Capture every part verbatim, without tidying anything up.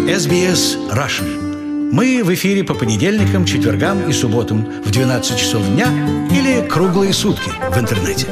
эс би эс Russian. Мы в эфире по понедельникам, четвергам и субботам в двенадцать часов дня или круглые сутки в интернете.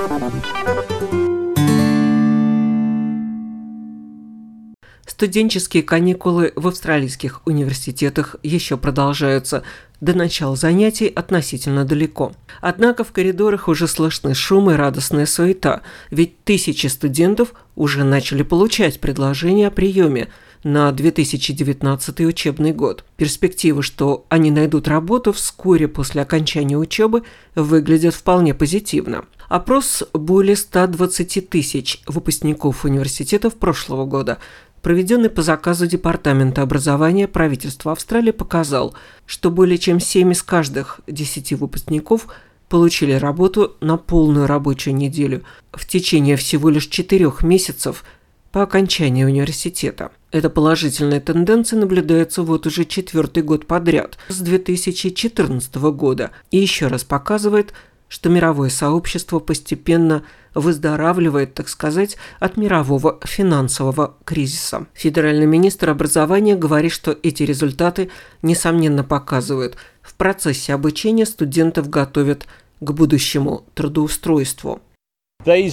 Студенческие каникулы в австралийских университетах еще продолжаются. До начала занятий относительно далеко. Однако в коридорах уже слышны шум и радостная суета, ведь тысячи студентов уже начали получать предложения о приеме на две тысячи девятнадцатый учебный год. Перспективы, что они найдут работу вскоре после окончания учебы, выглядят вполне позитивно. Опрос более ста двадцати тысяч выпускников университетов прошлого года, проведенный по заказу Департамента образования правительства Австралии, показал, что более чем семь из каждых десяти выпускников получили работу на полную рабочую неделю в течение всего лишь четырех месяцев по окончании университета. Эта положительная тенденция наблюдается вот уже четвертый год подряд, с две тысячи четырнадцатого года, и еще раз показывает, что мировое сообщество постепенно выздоравливает, так сказать, от мирового финансового кризиса. Федеральный министр образования говорит, что эти результаты, несомненно, показывают, в процессе обучения студентов готовят к будущему трудоустройству. Речь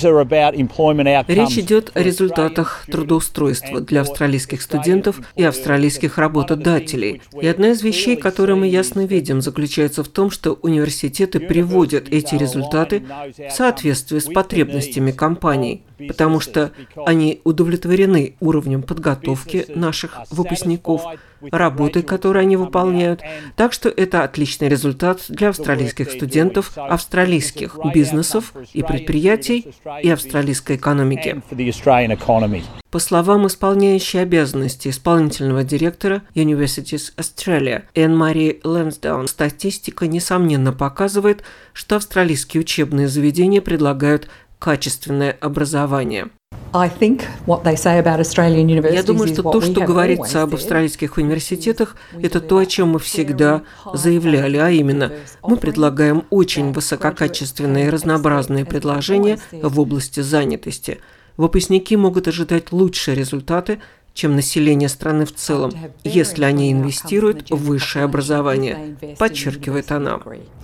идет о результатах трудоустройства для австралийских студентов и австралийских работодателей. И одна из вещей, которые мы ясно видим, заключается в том, что университеты приводят эти результаты в соответствии с потребностями компаний, потому что они удовлетворены уровнем подготовки наших выпускников, работой, которую они выполняют. Так что это отличный результат для австралийских студентов, австралийских бизнесов и предприятий и австралийской экономики. По словам исполняющей обязанности исполнительного директора Universities Australia Энн-Мари Лэнсдаун, статистика, несомненно, показывает, что австралийские учебные заведения предлагают качественное образование. Я думаю, что то, что говорится об австралийских университетах, это то, о чем мы всегда заявляли, а именно, мы предлагаем очень высококачественные и разнообразные предложения в области занятости. Выпускники могут ожидать лучшие результаты, чем население страны в целом, если они инвестируют в высшее образование, подчеркивает она.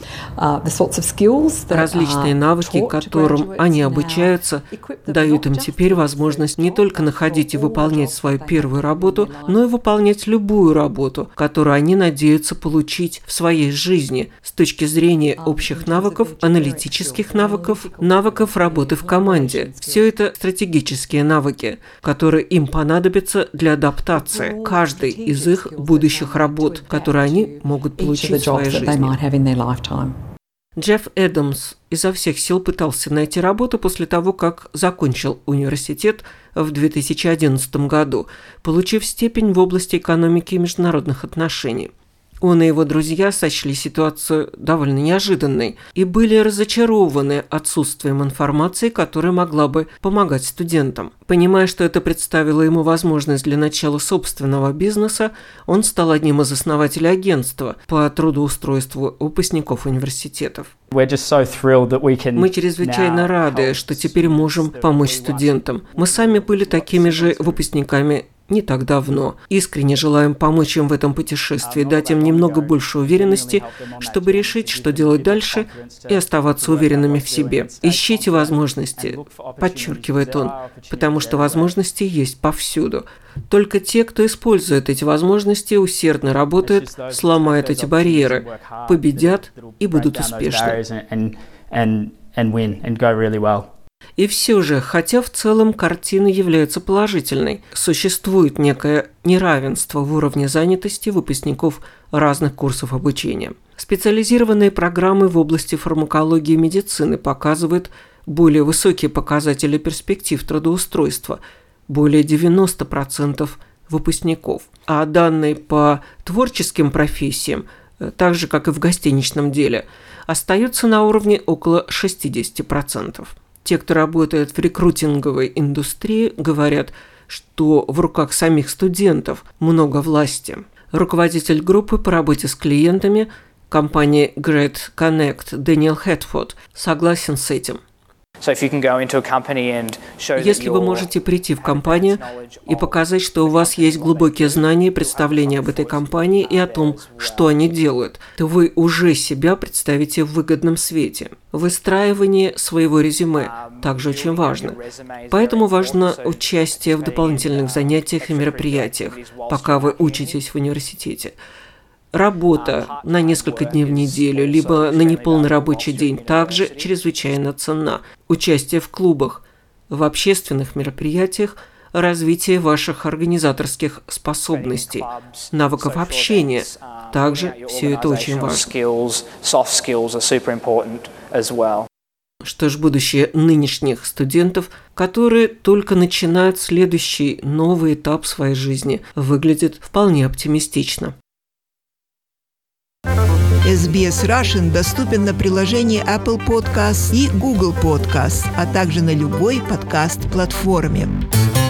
Различные навыки, которым они обучаются, дают им теперь возможность не только находить и выполнять свою первую работу, но и выполнять любую работу, которую они надеются получить в своей жизни с точки зрения общих навыков, аналитических навыков, навыков работы в команде. Все это стратегические навыки, которые им понадобятся для адаптации каждой из их будущих работ, которые они могут получить в своей жизни. Джефф Эдамс изо всех сил пытался найти работу после того, как закончил университет в две тысячи одиннадцатом году, получив степень в области экономики и международных отношений. Он и его друзья сочли ситуацию довольно неожиданной и были разочарованы отсутствием информации, которая могла бы помогать студентам. Понимая, что это представило ему возможность для начала собственного бизнеса, он стал одним из основателей агентства по трудоустройству выпускников университетов. Мы чрезвычайно рады, что теперь можем помочь студентам. Мы сами были такими же выпускниками не так давно. Искренне желаем помочь им в этом путешествии, дать им немного больше уверенности, чтобы решить, что делать дальше, и оставаться уверенными в себе. Ищите возможности, подчеркивает он, потому что возможности есть повсюду. Только те, кто использует эти возможности, усердно работают, сломают эти барьеры, победят и будут успешны. И все же, хотя в целом картина является положительной, существует некое неравенство в уровне занятости выпускников разных курсов обучения. Специализированные программы в области фармакологии и медицины показывают более высокие показатели перспектив трудоустройства – более девяноста процентов выпускников. А данные по творческим профессиям, так же как и в гостиничном деле, остаются на уровне около шестидесяти процентов. Те, кто работает в рекрутинговой индустрии, говорят, что в руках самих студентов много власти. Руководитель группы по работе с клиентами компании Great Connect Дэниел Хэтфорд согласен с этим. Если вы можете прийти в компанию и показать, что у вас есть глубокие знания и представления об этой компании и о том, что они делают, то вы уже себя представите в выгодном свете. Выстраивание своего резюме также очень важно. Поэтому важно участие в дополнительных занятиях и мероприятиях, пока вы учитесь в университете. Работа на несколько дней в неделю, либо на неполный рабочий день также чрезвычайно ценна. Участие в клубах, в общественных мероприятиях, развитие ваших организаторских способностей, навыков общения. Также все это очень важно. Что ж, будущее нынешних студентов, которые только начинают следующий новый этап своей жизни, выглядит вполне оптимистично. эс би эс Russian доступен на приложении Apple Podcasts и Google Podcasts, а также на любой подкаст-платформе.